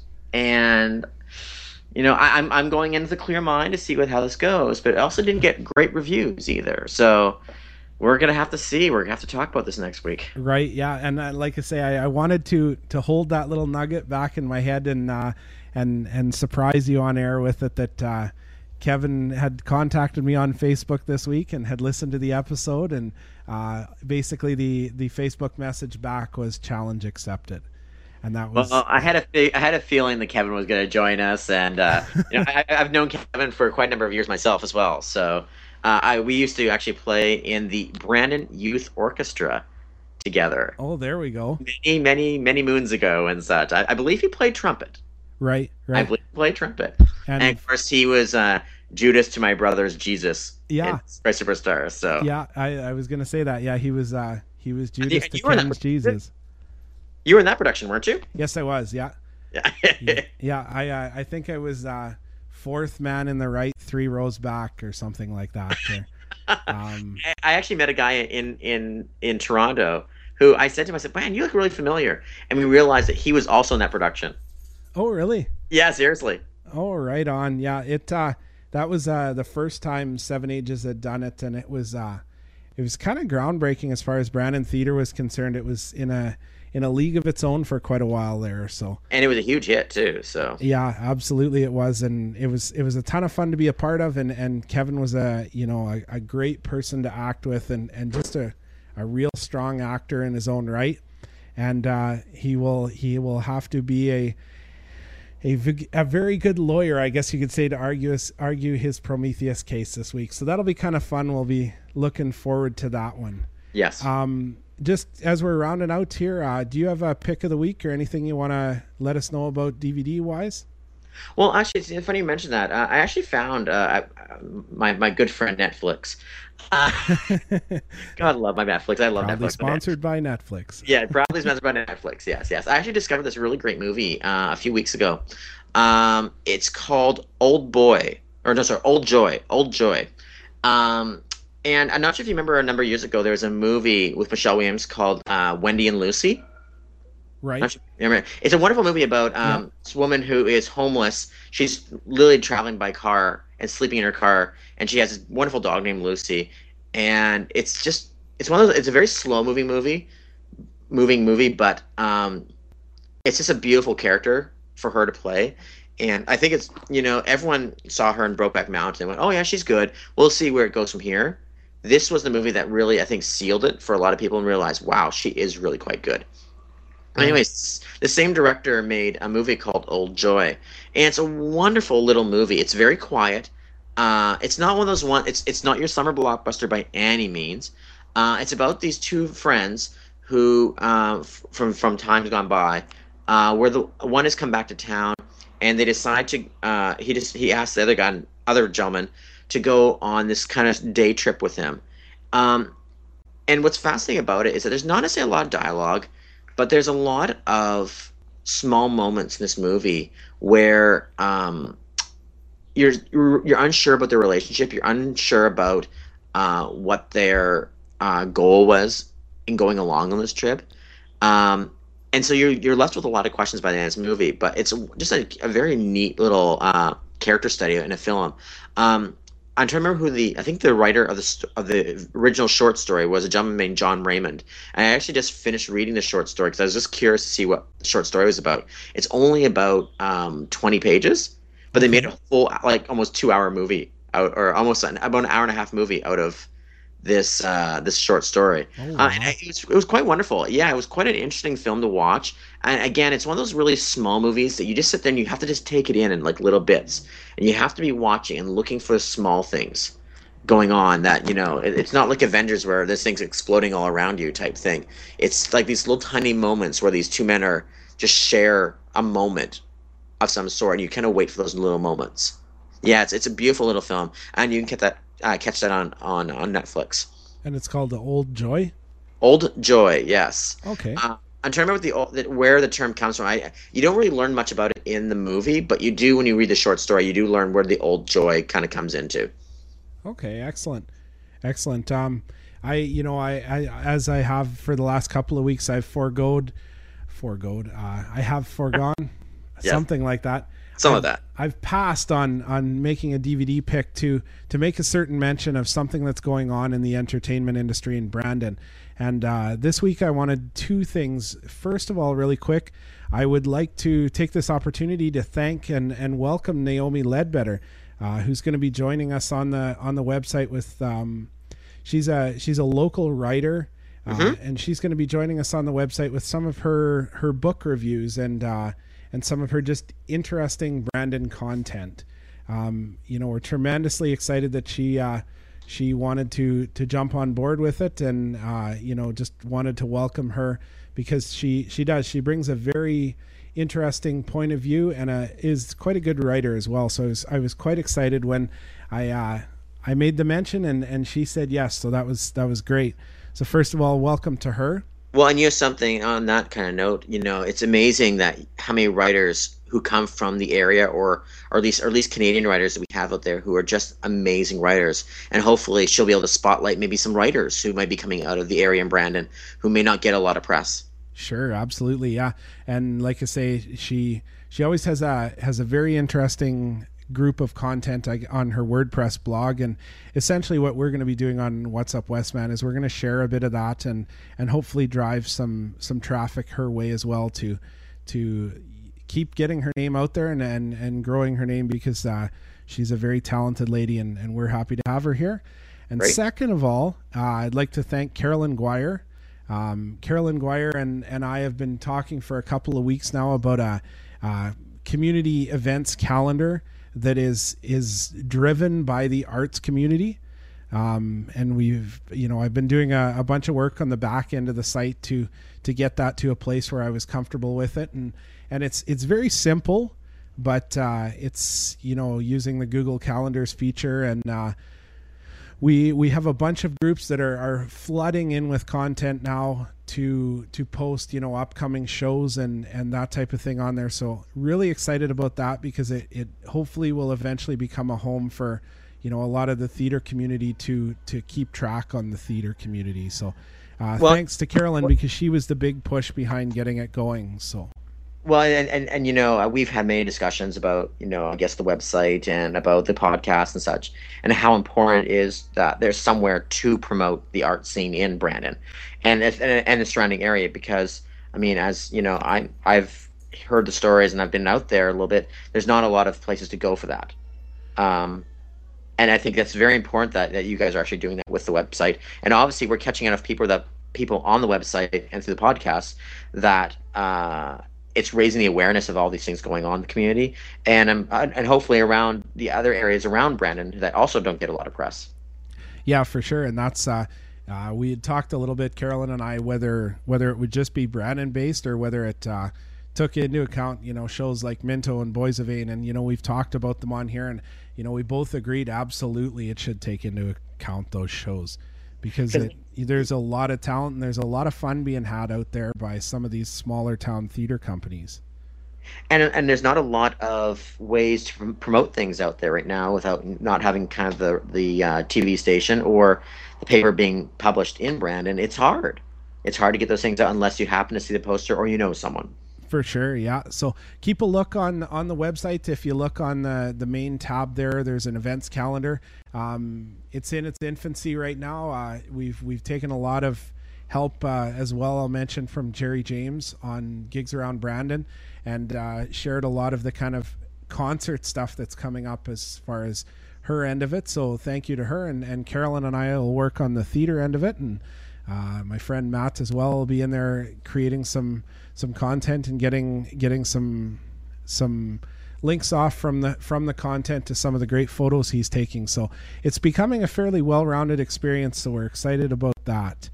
and you know I, I'm I'm going in with a clear mind to see what how this goes, but it also didn't get great reviews either. So we're gonna have to see. We're gonna have to talk about this next week. Right? Yeah. And uh, like I say, I, I wanted to to hold that little nugget back in my head and uh, and and surprise you on air with it that uh, Kevin had contacted me on Facebook this week and had listened to the episode, and uh, basically the the Facebook message back was challenge accepted. And that was. Well, I had a I had a feeling that Kevin was going to join us, and uh, you know, I, I've known Kevin for quite a number of years myself as well. So, uh, I we used to actually play in the Brandon Youth Orchestra together. Oh, there we go. Many, many, many moons ago and such. I, I believe he played trumpet. Right, right. I believe he played trumpet, and, and of course he was uh, Judas to my brother's Jesus. Yeah, Christ Superstar. So yeah, I, I was going to say that. Yeah, he was uh, he was Judas and to you were Ken's that, Jesus. You were in that production, weren't you? Yes, I was. Yeah. Yeah. yeah. I uh, I think I was uh, fourth man in the right, three rows back, or something like that. um, I actually met a guy in in in Toronto who I said to him, I said, "Man, you look really familiar," and we realized that he was also in that production. Oh, really? Yeah, seriously. Oh, right on. Yeah, it uh, that was uh, the first time Seven Ages had done it, and it was uh, it was kind of groundbreaking as far as Brandon Theater was concerned. It was in a in a league of its own for quite a while there. So, and it was a huge hit too. So yeah, absolutely it was, and it was it was a ton of fun to be a part of, and, and Kevin was a you know a, a great person to act with, and, and just a, a real strong actor in his own right, and uh, he will he will have to be a a, a very good lawyer, I guess you could say, to argue his, argue his Prometheus case this week. So that'll be kind of fun. We'll be looking forward to that one. Yes. Um. Just as we're rounding out here, uh, do you have a pick of the week or anything you want to let us know about D V D wise? Well, actually, it's funny you mentioned that. Uh, I actually found uh, my my good friend Netflix. Uh, God, I love my Netflix. I love proudly Netflix. Sponsored by Netflix. Yeah, proudly sponsored by Netflix. Yes, yes. I actually discovered this really great movie uh, a few weeks ago. Um, it's called Old Boy, or no, sorry, Old Joy. Old Joy. Um, And I'm not sure if you remember a number of years ago, there was a movie with Michelle Williams called uh, Wendy and Lucy. Right. Sure remember. It's a wonderful movie about um, yeah. this woman who is homeless. She's literally traveling by car and sleeping in her car, and she has this wonderful dog named Lucy. And it's just, it's one of those, it's a very slow moving movie, moving movie, but um, it's just a beautiful character for her to play. And I think it's, you know, everyone saw her in Brokeback Mountain and went, oh yeah, she's good. We'll see where it goes from here. This was the movie that really, I think, sealed it for a lot of people and realized, wow, she is really quite good. Mm-hmm. Anyways, the same director made a movie called Old Joy, and it's a wonderful little movie. It's very quiet. Uh, it's not one of those one. It's it's not your summer blockbuster by any means. Uh, it's about these two friends who, uh, f- from from times gone by, uh, where the one has come back to town, and they decide to. Uh, he just he asks the other guy, other gentleman, to go on this kind of day trip with him. Um, and what's fascinating about it is that there's not necessarily a lot of dialogue, but there's a lot of small moments in this movie where um, you're, you're you're unsure about their relationship, you're unsure about uh, what their uh, goal was in going along on this trip. Um, and so you're you're left with a lot of questions by the end of this movie, but it's just a, a very neat little uh, character study in a film. Um, I'm trying to remember who the I think the writer of the of the original short story was a gentleman named John Raymond. And I actually just finished reading the short story because I was just curious to see what the short story was about. It's only about um, twenty pages, but they made a full like almost two hour movie out, or almost an, about an hour and a half movie out of this uh, this short story. Oh, wow. uh, and it was it was quite wonderful. Yeah, it was quite an interesting film to watch. And again, it's one of those really small movies that you just sit there and you have to just take it in in like little bits, and you have to be watching and looking for small things going on. That you know, it, it's not like Avengers where this thing's exploding all around you type thing. It's like these little tiny moments where these two men are just share a moment of some sort, and you kind of wait for those little moments. Yeah, it's it's a beautiful little film, and you can get that. Uh, catch that on, on, on Netflix. And it's called The Old Joy? Old Joy, yes. Okay. Uh, I'm trying to remember what the, where the term comes from. I, you don't really learn much about it in the movie, but you do when you read the short story. You do learn where the Old Joy kind of comes into. Okay, excellent. Excellent. Um, I, you know, I, I as I have for the last couple of weeks, I've foregoed, foregoed, uh, I have foregone, yeah. something like that. some I've, of that. I've passed on on making a D V D pick to to make a certain mention of something that's going on in the entertainment industry in Brandon. And uh, this week I wanted two things. First of all, really quick, I would like to take this opportunity to thank and, and welcome Naomi Ledbetter, uh, who's going to be joining us on the on the website with. Um, she's a she's a local writer, uh, mm-hmm. and she's going to be joining us on the website with some of her her book reviews and uh, and some of her just interesting Brandon content. Um, you know, we're tremendously excited that she. Uh, She wanted to to jump on board with it, and uh, you know, just wanted to welcome her because she she does she brings a very interesting point of view and a, is quite a good writer as well. So I was, I was quite excited when I uh, I made the mention and, and she said yes. So that was that was great. So first of all, welcome to her. Well, and you know something on that kind of note, you know, it's amazing that how many writers who come from the area, or or at least or at least Canadian writers that we have out there who are just amazing writers, and hopefully she'll be able to spotlight maybe some writers who might be coming out of the area in Brandon who may not get a lot of press. Sure, absolutely, yeah. And like I say, she she always has a has a very interesting group of content on her WordPress blog, and essentially what we're going to be doing on What's Up Westman is we're going to share a bit of that and and hopefully drive some some traffic her way as well to to keep getting her name out there and and, and growing her name, because uh, she's a very talented lady, and, and we're happy to have her here. And Great. Second of all, uh, I'd like to thank Carolyn Guire. Um, Carolyn Guire and, and I have been talking for a couple of weeks now about a, a community events calendar that is is driven by the arts community. Um, and we've, you know, I've been doing a, a bunch of work on the back end of the site to to get that to a place where I was comfortable with it. And and it's it's very simple, but uh, it's, you know, using the Google Calendars feature, and uh, we we have a bunch of groups that are, are flooding in with content now to to post, you know, upcoming shows and and that type of thing on there. So really excited about that, because it, it hopefully will eventually become a home for, you know, a lot of the theater community to to keep track on the theater community. So uh, well, thanks to Carolyn, because she was the big push behind getting it going. So. Well, and, and, and, you know, we've had many discussions about, you know, I guess the website and about the podcast and such, and how important it is that there's somewhere to promote the art scene in Brandon and, and, and the surrounding area. Because, I mean, as, you know, I, I've heard the stories and I've been out there a little bit, there's not a lot of places to go for that. Um, and I think that's very important that, that you guys are actually doing that with the website. And obviously we're catching enough people that people on the website and through the podcast that, uh, it's raising the awareness of all these things going on in the community, and um, and hopefully around the other areas around Brandon that also don't get a lot of press. Yeah, for sure. And that's uh, uh, we had talked a little bit, Carolyn and I, whether whether it would just be Brandon based or whether it uh, took into account, you know, shows like Minto and Boys of Ain, and you know, we've talked about them on here, and you know, we both agreed absolutely it should take into account those shows, because it, there's a lot of talent and there's a lot of fun being had out there by some of these smaller town theater companies. And and there's not a lot of ways to promote things out there right now without not having kind of the the uh, T V station or the paper being published in Brandon. It's hard. It's hard to get those things out unless you happen to see the poster or you know someone. For sure, yeah. So keep a look on on the website. If you look on the the main tab there, there's an events calendar. Um, it's in its infancy right now. Uh, we've we've taken a lot of help uh, as well. I'll mention from Jerry James on Gigs Around Brandon, and uh, shared a lot of the kind of concert stuff that's coming up as far as her end of it. So thank you to her, and and Carolyn and I will work on the theater end of it, and uh, my friend Matt as well will be in there creating some. some content and getting getting some some links off from the from the content to some of the great photos he's taking. So it's becoming a fairly well-rounded experience, so we're excited about that.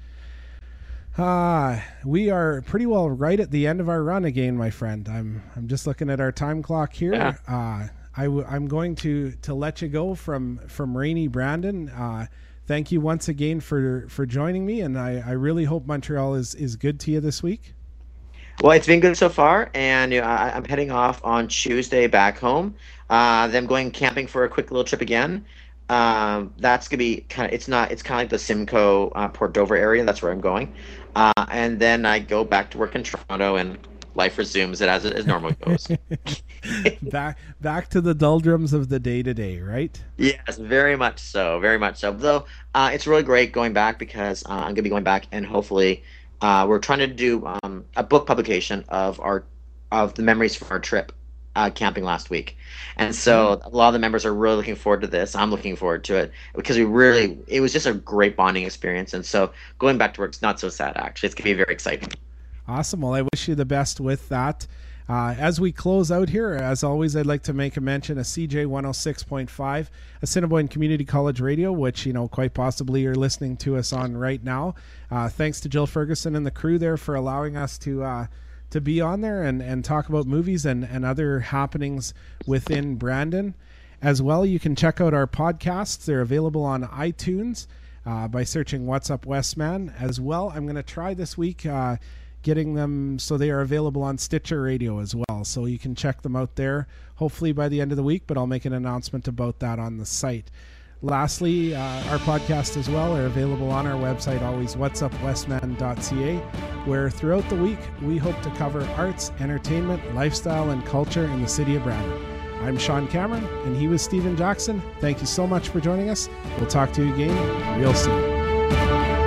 Uh, we are pretty well right at the end of our run again, my friend. I'm I'm just looking at our time clock here. Yeah. Uh, I w- I'm going to to let you go from from rainy Brandon. Uh, thank you once again for for joining me, and I, I really hope Montreal is is good to you this week. Well, it's been good so far, and you know, I, I'm heading off on Tuesday back home. Uh, then I'm going camping for a quick little trip again. Um, that's gonna be kind of. It's not. It's kind of like the Simcoe uh, Port Dover area. That's where I'm going. Uh, and then I go back to work in Toronto, and life resumes it as it as normally goes. back back to the doldrums of the day to day, right? Yes, very much so, very much so. Though uh, it's really great going back because uh, I'm going to be going back, and hopefully uh, we're trying to do um, a book publication of our of the memories from our trip uh, camping last week. And so a lot of the members are really looking forward to this. I'm looking forward to it because we really it was just a great bonding experience. And so going back to work is not so sad, actually. It's going to be very exciting. Awesome. Well, I wish you the best with that. Uh, as we close out here, as always, I'd like to make a mention of C J one oh six point five, Assiniboine Community College Radio, which, you know, quite possibly you're listening to us on right now. Uh, thanks to Jill Ferguson and the crew there for allowing us to uh, to be on there and, and talk about movies and, and other happenings within Brandon. As well, you can check out our podcasts. They're available on iTunes uh, by searching What's Up Westman. As well, I'm going to try this week uh, getting them so they are available on Stitcher Radio as well. So you can check them out there, hopefully by the end of the week, but I'll make an announcement about that on the site. Lastly, uh, our podcasts as well are available on our website, always whats up westman dot c a, where throughout the week we hope to cover arts, entertainment, lifestyle, and culture in the city of Brandon. I'm Sean Cameron, and he was Stephen Jackson. Thank you so much for joining us. We'll talk to you again real soon.